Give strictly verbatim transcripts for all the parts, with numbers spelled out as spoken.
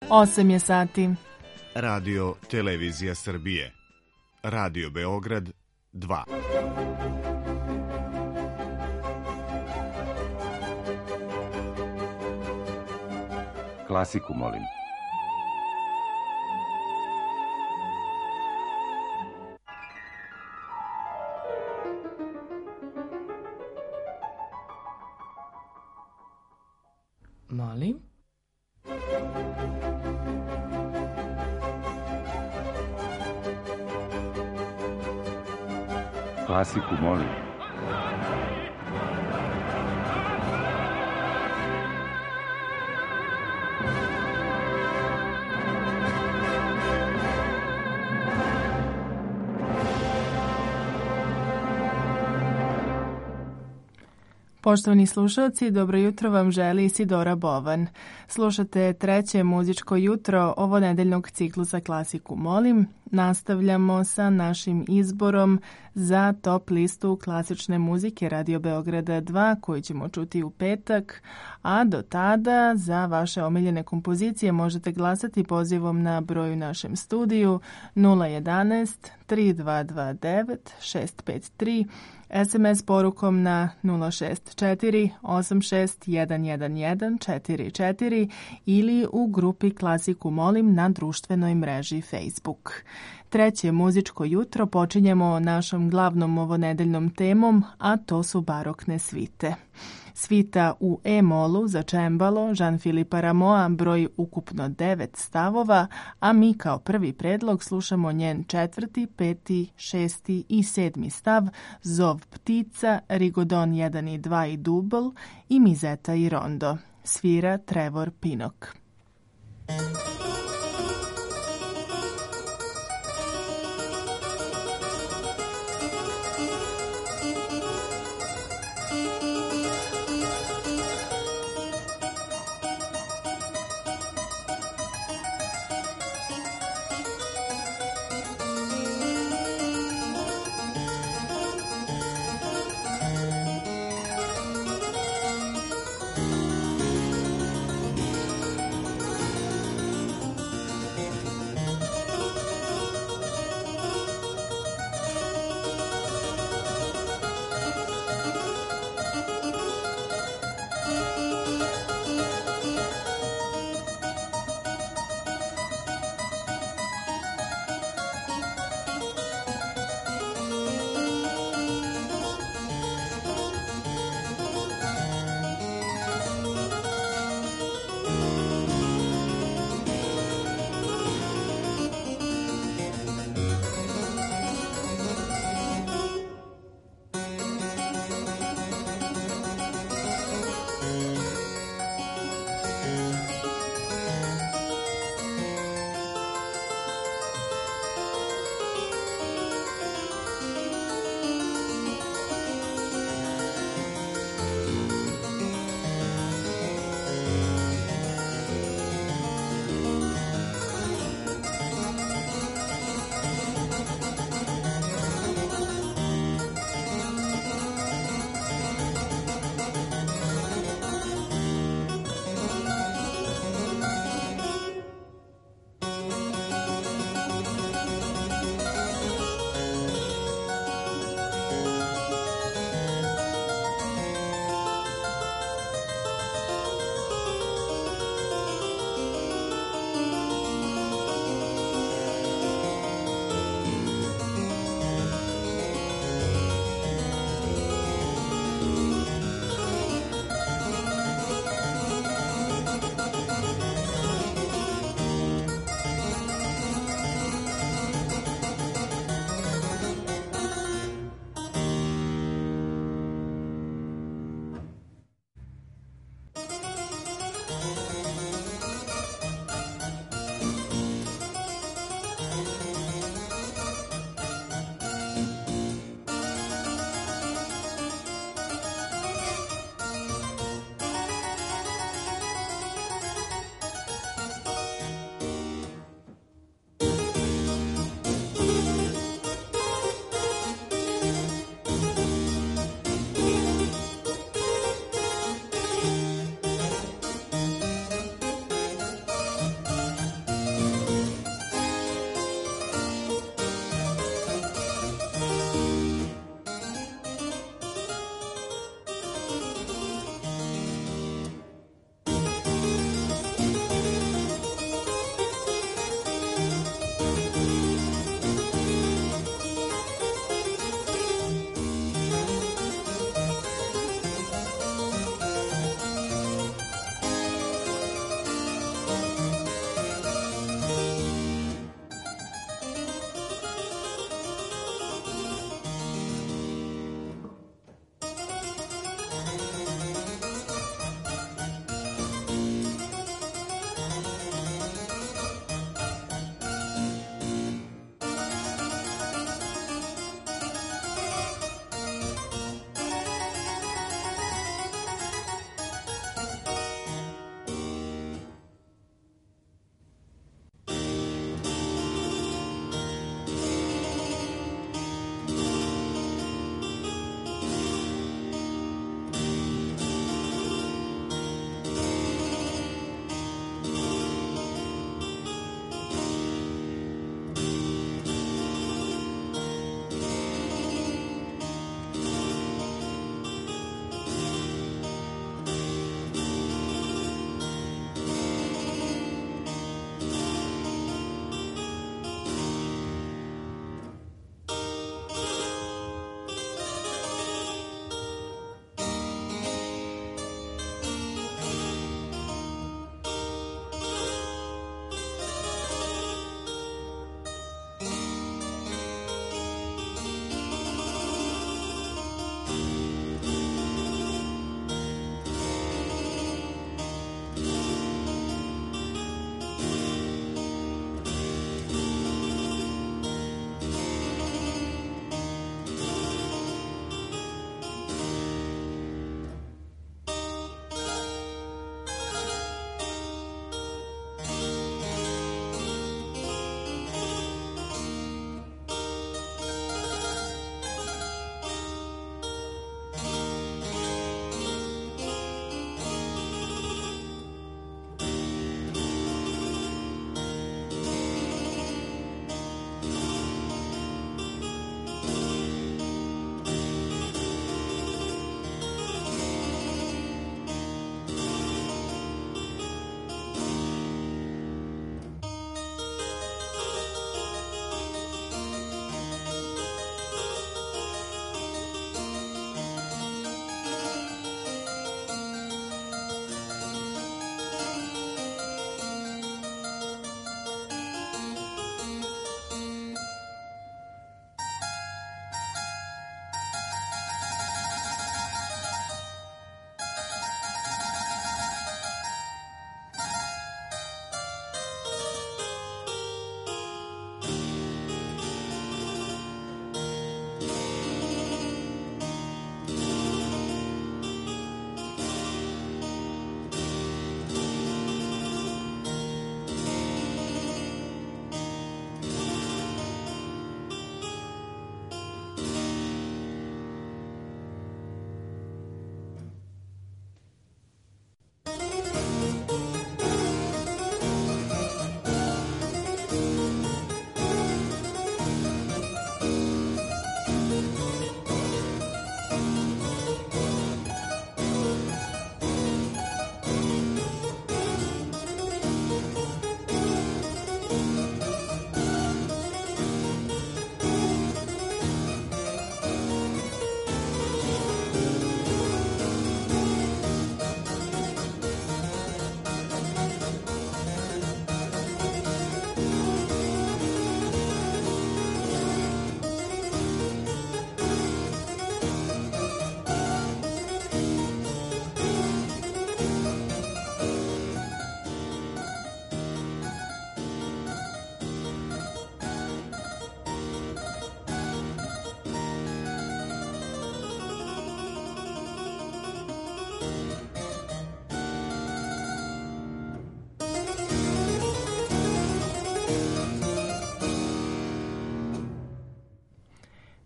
osam je sati. Radio Televizija Srbije. Radio Beograd dva. Klasiku, molim. Molim. Klasiku, molim. Poštovani slušalci, dobro jutro vam želi Isidora Bovan. Slušate treće muzičko jutro ovo nedeljnog ciklusa Klasiku molim. Nastavljamo sa našim izborom za top listu klasične muzike Radio Beograda dva koju ćemo čuti u petak, a do tada za vaše omiljene kompozicije možete glasati pozivom na broju našem studiju nula jedanaest tri dva dva devet šest pet tri, es em es porukom na nula šest četiri osam šest jedan jedan jedan četiri četiri ili u grupi Klasiku molim na društvenoj mreži Facebook. Treće muzičko jutro počinjemo našom glavnom ovonedeljnom temom, a to su barokne svite. Svita u E-molu za čembalo Jean-Philippe Rameau broji ukupno devet stavova, a mi kao prvi predlog slušamo njen četvrti, peti, šesti i sedmi stav, Zov ptica, Rigodon jedan i dva i Dubl i Mizeta i Rondo. Svira Trevor Pinnock. Thank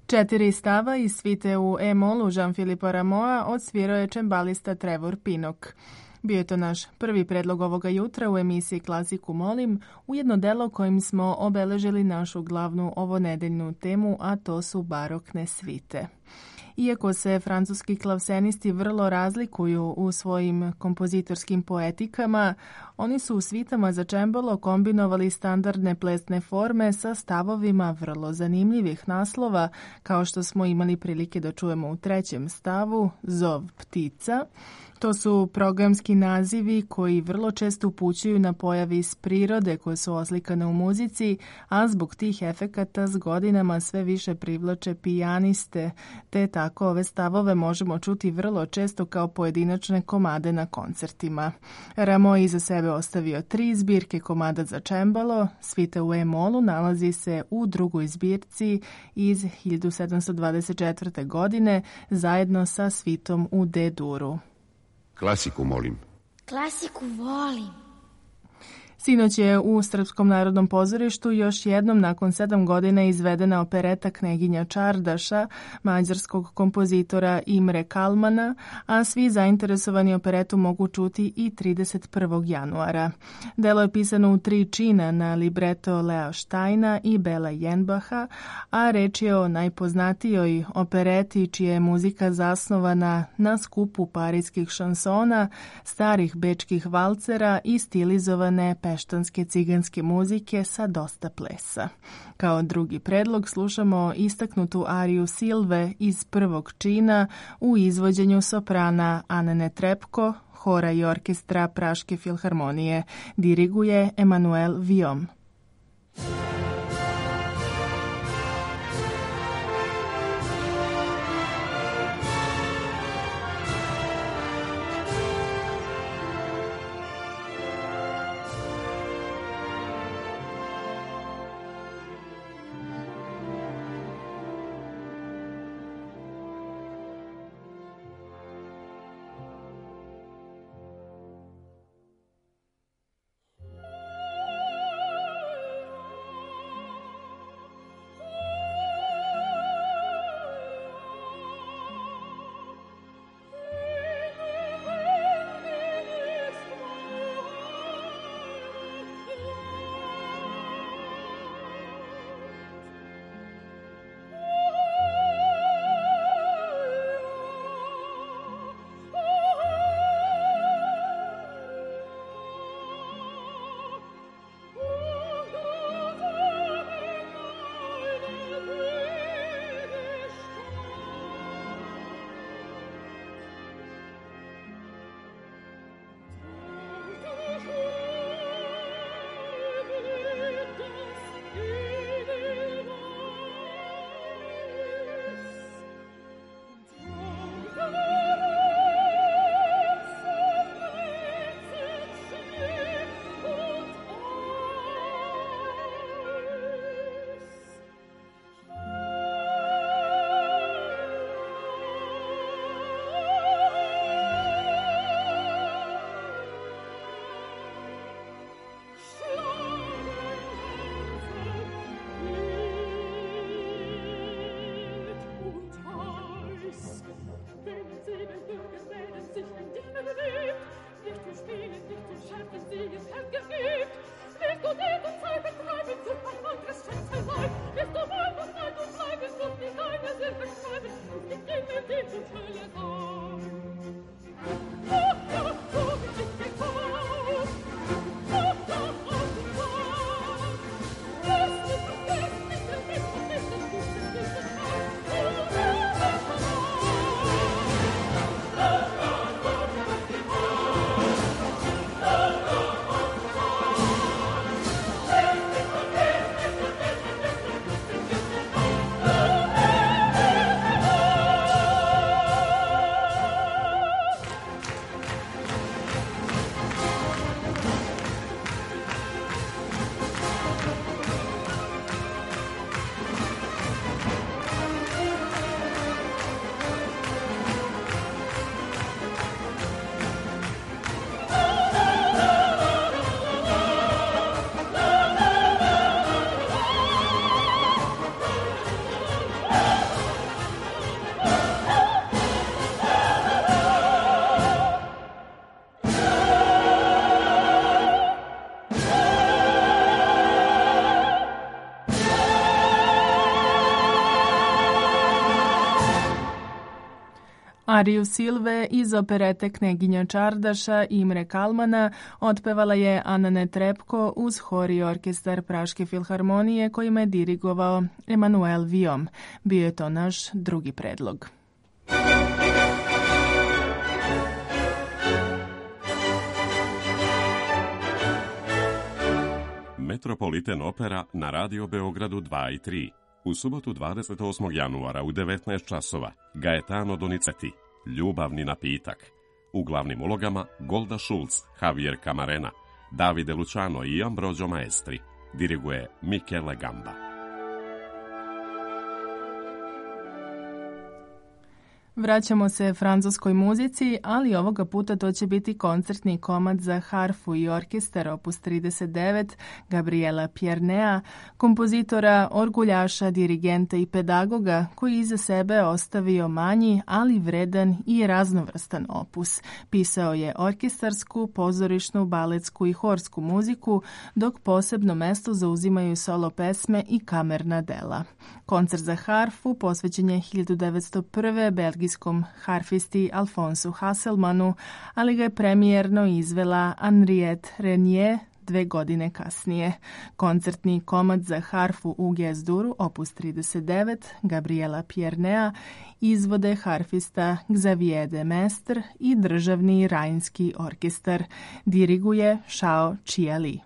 Četiri stava iz svite u E-molu Jean-Philippe Rameau'a odsvirao je čembalista Trevor Pinnock. Bio je to naš prvi predlog ovoga jutra u emisiji Klasiku molim, ujedno delo kojim smo obeležili našu glavnu ovonedeljnu temu, a to su barokne svite. Iako se francuski klavsenisti vrlo razlikuju u svojim kompozitorskim poetikama, oni su u svitama za čembalo kombinovali standardne plesne forme sa stavovima vrlo zanimljivih naslova, kao što smo imali prilike da čujemo u trećem stavu, Zov ptica. To su programski nazivi koji vrlo često upućuju na pojavi iz prirode koje su oslikane u muzici, a zbog tih efekata s godinama sve više privlače pijaniste, te tako ove stavove možemo čuti vrlo često kao pojedinačne komade na koncertima. Rameau iza sebe ostavio tri zbirke komada za čembalo, svita u E-molu nalazi se u drugoj zbirci iz hiljadu sedamsto dvadeset četvrte. godine zajedno sa svitom u D-duru. Klasiku molim. Klasiku volim. Sinoć je u Srpskom narodnom pozorištu još jednom nakon sedam godina izvedena opereta Kneginja Čardaša, mađarskog kompozitora Imre Kalmana, a svi zainteresovani operetu mogu čuti i trideset prvog januara. Delo je pisano u tri čina na libreto Lea Steina i Bela Jenbaha, a reč je o najpoznatijoj opereti čija je muzika zasnovana na skupu parijskih šansona, starih bečkih valcera i stilizovane peštanske ciganske muzike sa dosta plesa. Kao drugi predlog slušamo istaknutu ariju Silve iz prvog čina u izvođenju soprana Anne Trepko, hora i orkestra Praške filharmonije. Diriguje Emmanuel Viom. Ariju Silve iz operete Kneginja Čardaša Imre Kalmana otpevala je Ana Netrebko uz hor i orkestar Praške filharmonije kojima je dirigovao Emanuel Viom. Bio je to naš drugi predlog. Metropolitan opera na Radio Beogradu dva i tri. U subotu dvadeset osmog januara u devetnaest časova Gaetano Donizetti, Ljubavni napitak. U glavnim ulogama Golda Schulz, Javier Camarena, Davide Luciano i Ambrogio Maestri. Diriguje Michele Gamba. Vraćamo se francuskoj muzici, ali ovoga puta to će biti koncertni komad za harfu i orkestar opus trideset devet Gabriela Piernea, kompozitora, orguljaša, dirigenta i pedagoga koji iza sebe ostavio manji, ali vredan i raznovrstan opus. Pisao je orkestarsku, pozorišnu, baletsku i horsku muziku, dok posebno mesto zauzimaju solo pesme i kamerna dela. Koncert za harfu posvećen je hiljadu devetsto prve belgijskom harfisti Alfonsu Hasselmanu, ali ga je premijerno izvela Henriette Renier dve godine kasnije. Koncertni komad za harfu u G-duru, opus trideset devet, Gabriela Piernea, izvode harfista Xavier de Mestre i državni Rajnski orkestar. Diriguje Shao Qiali.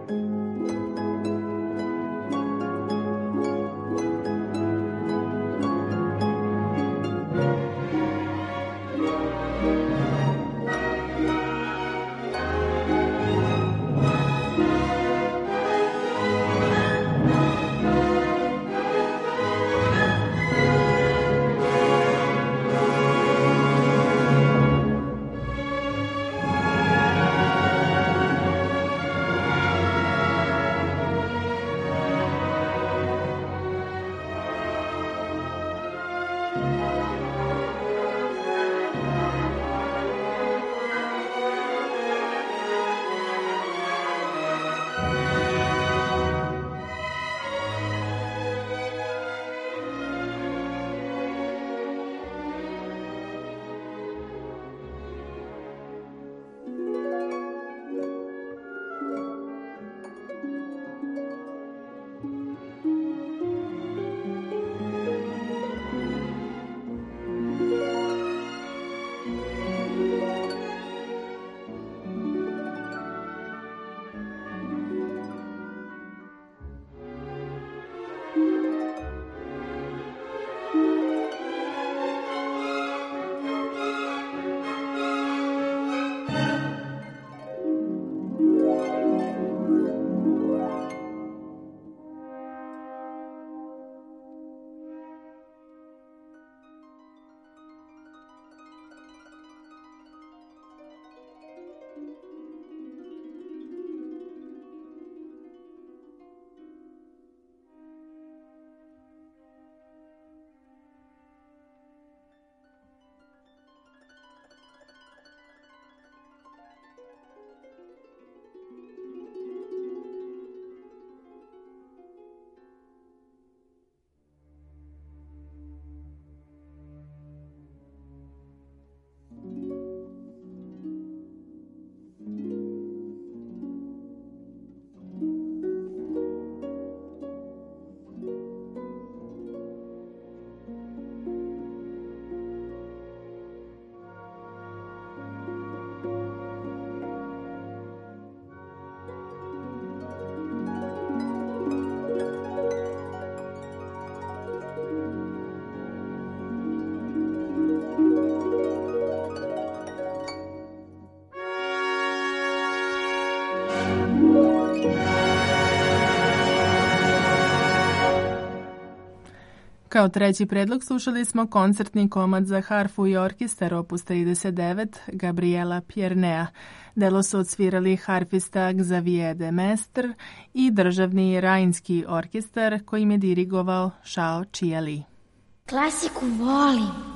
Kao treći predlog slušali smo koncertni komad za harfu i orkestar opus trideset devet Gabriela Piernea. Delo su odsvirali harfista Xavier de Mestre i državni Rajnski orkestar kojim je dirigovao Shao Qiali. Klasiku volim.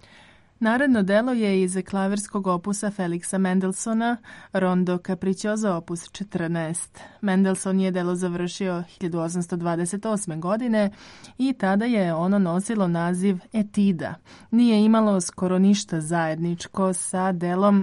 Naredno delo je iz klavirskog opusa Felixa Mendelssohna, Rondo Capriccioso opus četrnaest. Mendelssohn je delo završio hiljadu osamsto dvadeset osme. godine i tada je ono nosilo naziv Etida. Nije imalo skoro ništa zajedničko sa delom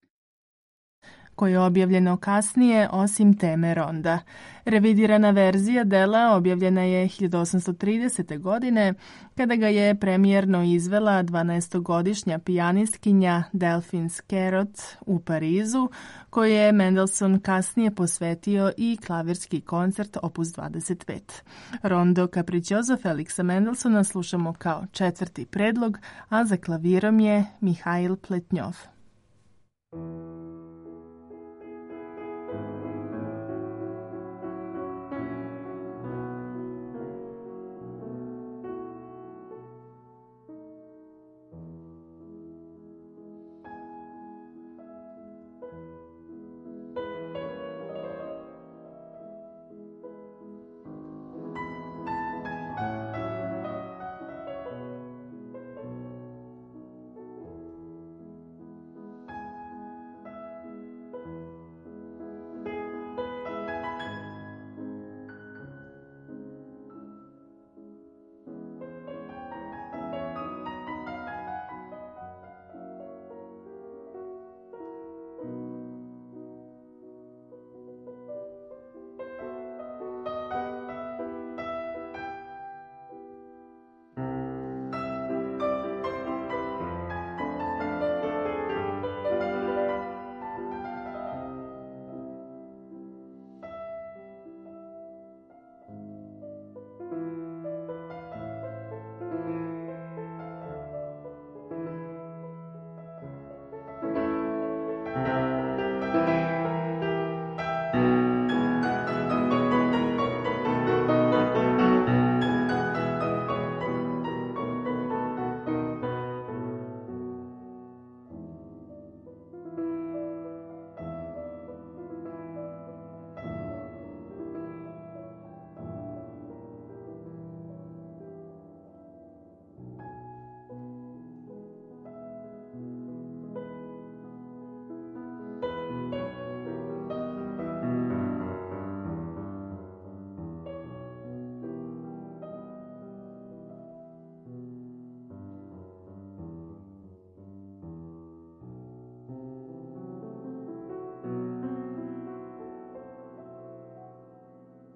koje je objavljeno kasnije, osim teme ronda. Revidirana verzija dela objavljena je hiljadu osamsto tridesete. godine, kada ga je premijerno izvela dvanaestogodišnja pijanistkinja Delphine Scarrott u Parizu, koju je Mendelssohn kasnije posvetio i klavirski koncert opus dvadeset pet. Rondo Capriccioso Felixa Mendelssohna slušamo kao četvrti predlog, a za klavirom je Mihail Pletnjov.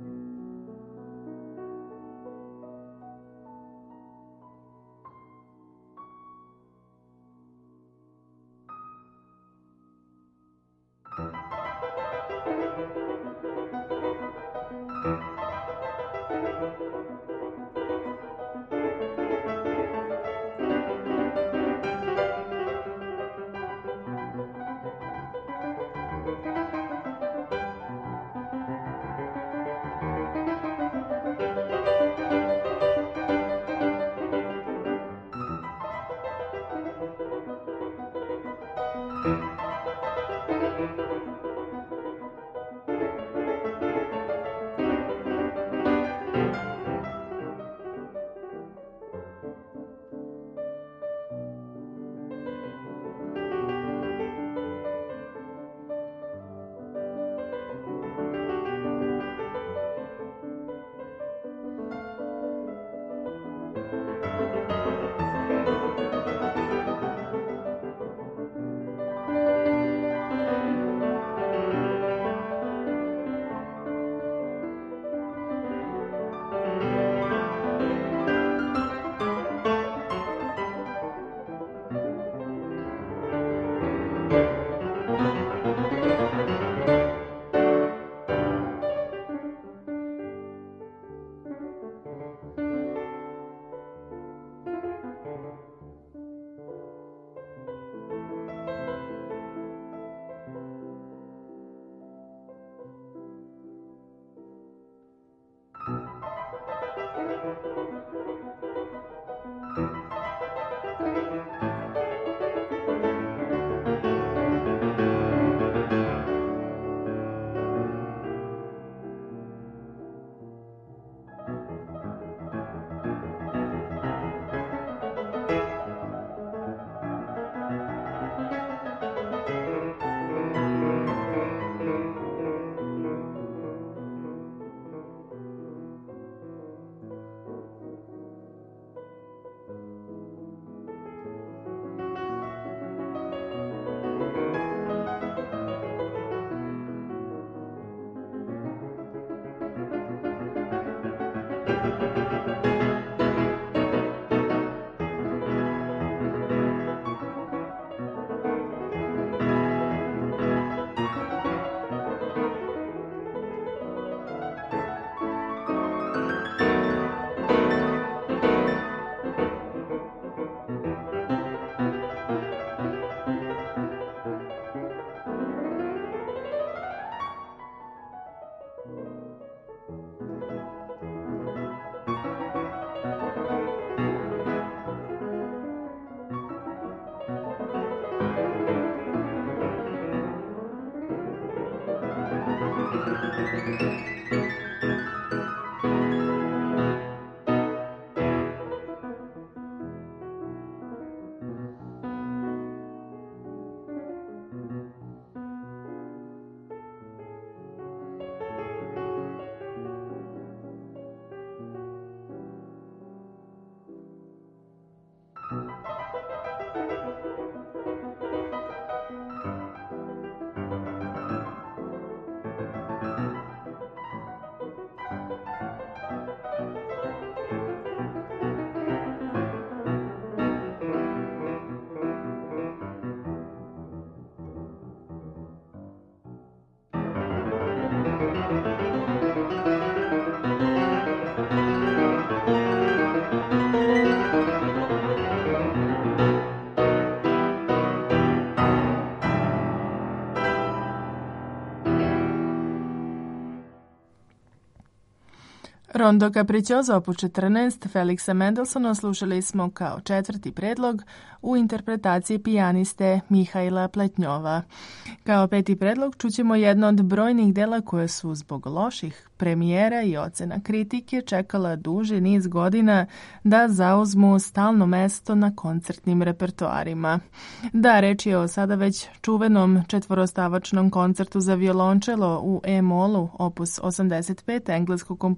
Rondo Capriccioso opus četrnaest Felixa Mendelssohna slušali smo kao četvrti predlog u interpretaciji pijaniste Mihajla Pletnjova. Kao peti predlog čućemo jedno od brojnih dela koje su zbog loših premijera i ocena kritike čekala duži niz godina da zauzmu stalno mesto na koncertnim repertoarima. Da, reč je o sada već čuvenom četvorostavačnom koncertu za violončelo u E-molu opus osamdeset pet engleskog kompozitora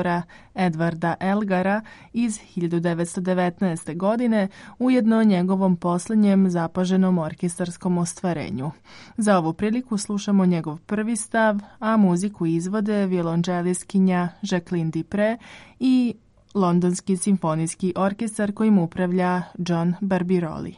kompozitora Edvarda Elgara iz hiljadu devetsto devetnaeste. godine, ujedno njegovom posljednjem zapaženom orkestarskom ostvarenju. Za ovu priliku slušamo njegov prvi stav, a muziku izvode violončelistkinja Jacqueline Dupre i Londonski simfonijski orkestar kojim upravlja John Barbirolli.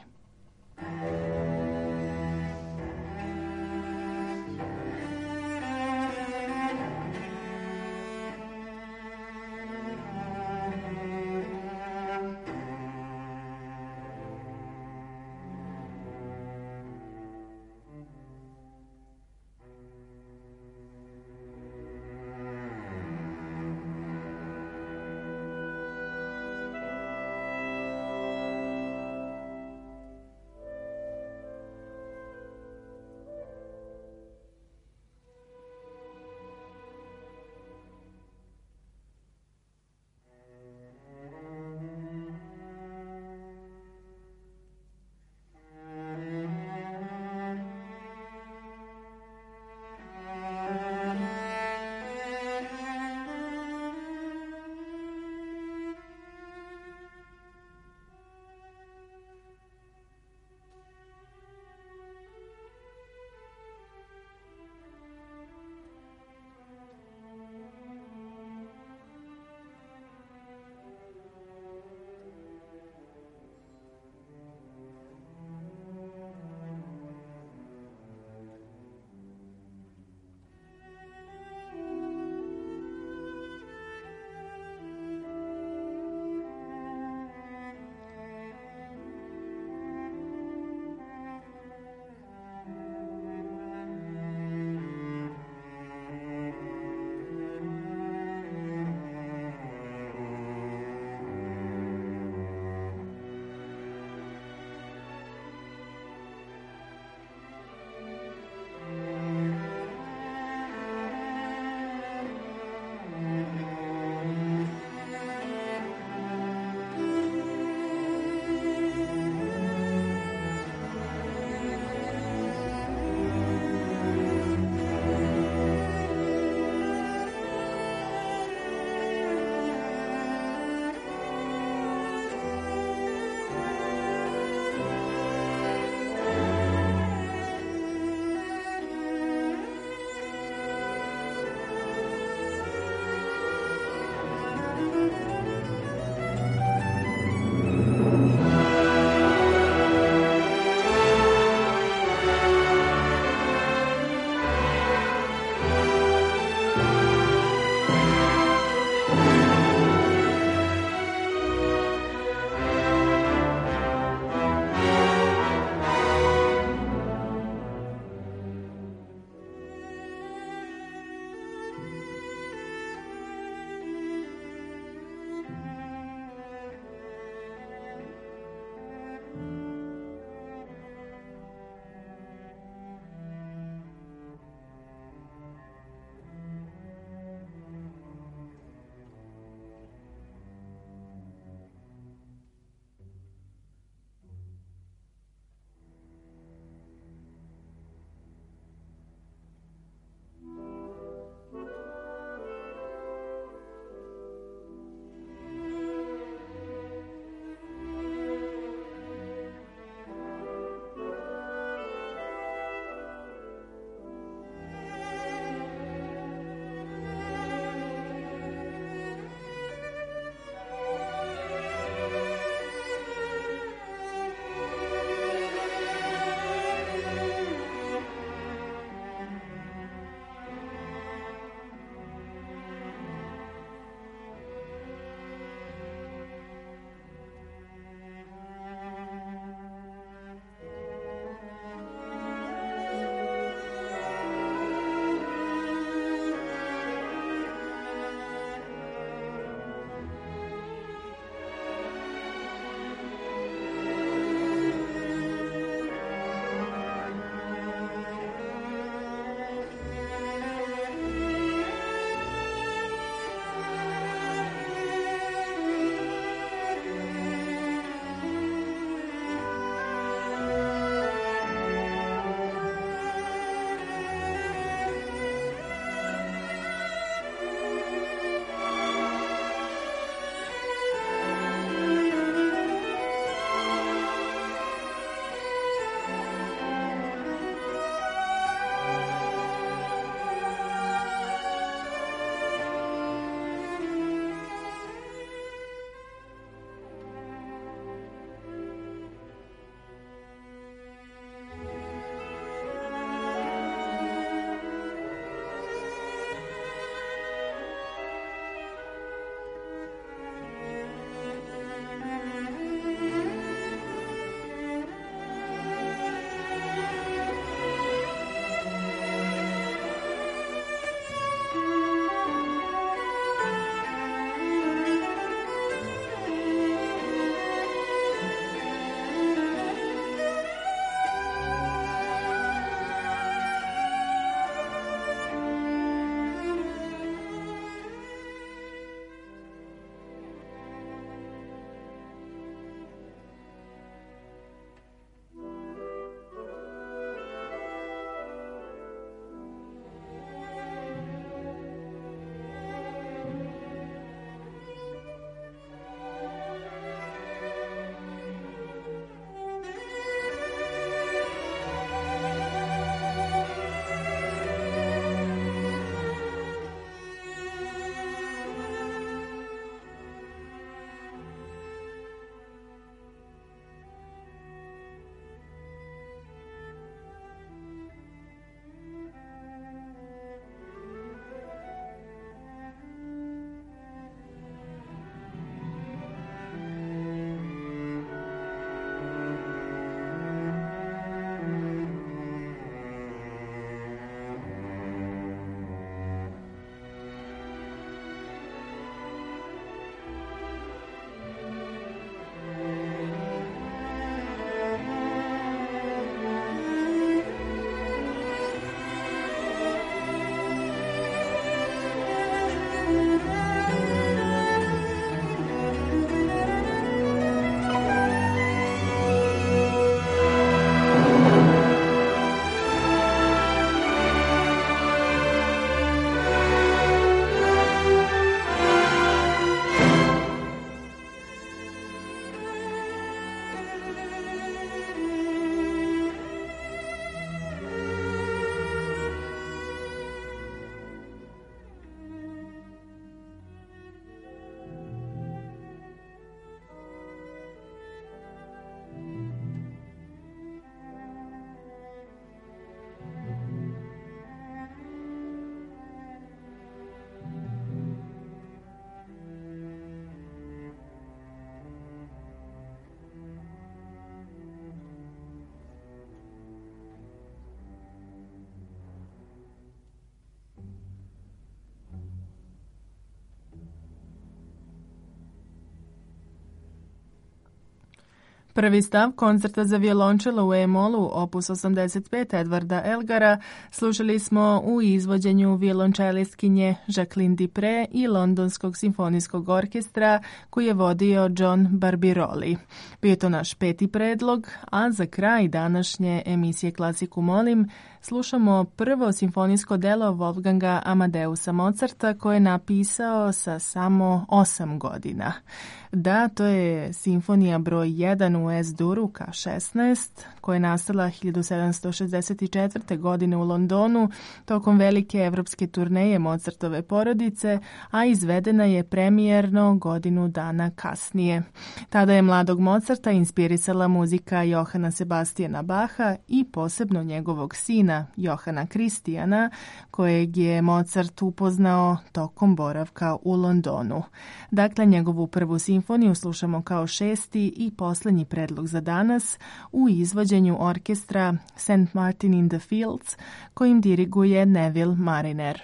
Prvi stav koncerta za violončelo u E-molu, opus osamdeset pet Edvarda Elgara, slušali smo u izvođenju violončelistkinje Jacqueline Dupre i Londonskog simfonijskog orkestra koji je vodio John Barbirolli. Bio je to naš peti predlog, a za kraj današnje emisije Klasiku molim slušamo prvo simfonijsko delo Wolfganga Amadeusa Mozarta koje je napisao sa samo osam godina. Da, to je simfonija broj jedan u S-duru K šesnaest, koja je nastala hiljadu sedamsto šezdeset četvrte. godine u Londonu tokom velike evropske turneje Mozartove porodice, a izvedena je premijerno godinu dana kasnije. Tada je mladog Mozarta inspirisala muzika Johana Sebastijana Baha i posebno njegovog sina Johana Kristijana, kojeg je Mozart upoznao tokom boravka u Londonu. Dakle, njegovu prvu simfoniju slušamo kao šesti i poslednji predlog za danas u izvođenju orkestra Saint Martin in the Fields, kojim diriguje Neville Mariner.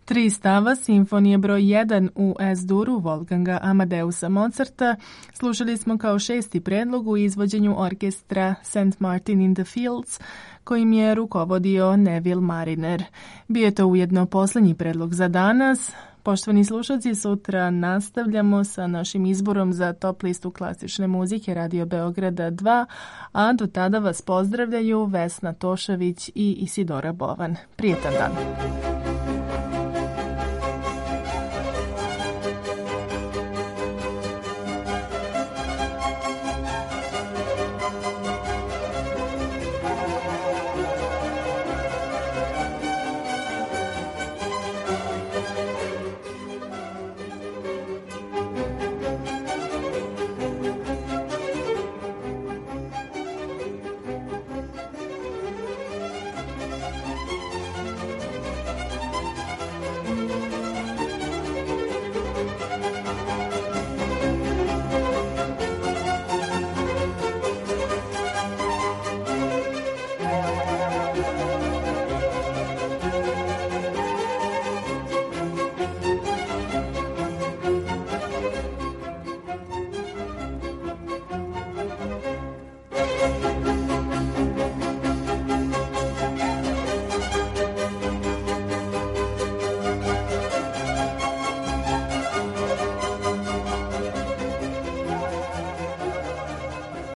Tri stava simfonije broj jedan u S-duru Wolfganga Amadeusa Mozarta slušali smo kao šesti predlog u izvođenju orkestra Saint Martin in the Fields, kojim je rukovodio Neville Mariner. Bio je to ujedno posljednji predlog za danas. Poštovani slušalci, sutra nastavljamo sa našim izborom za top listu klasične muzike Radio Beograda dva, a do tada vas pozdravljaju Vesna Tošević i Isidora Bovan. Prijetan dan!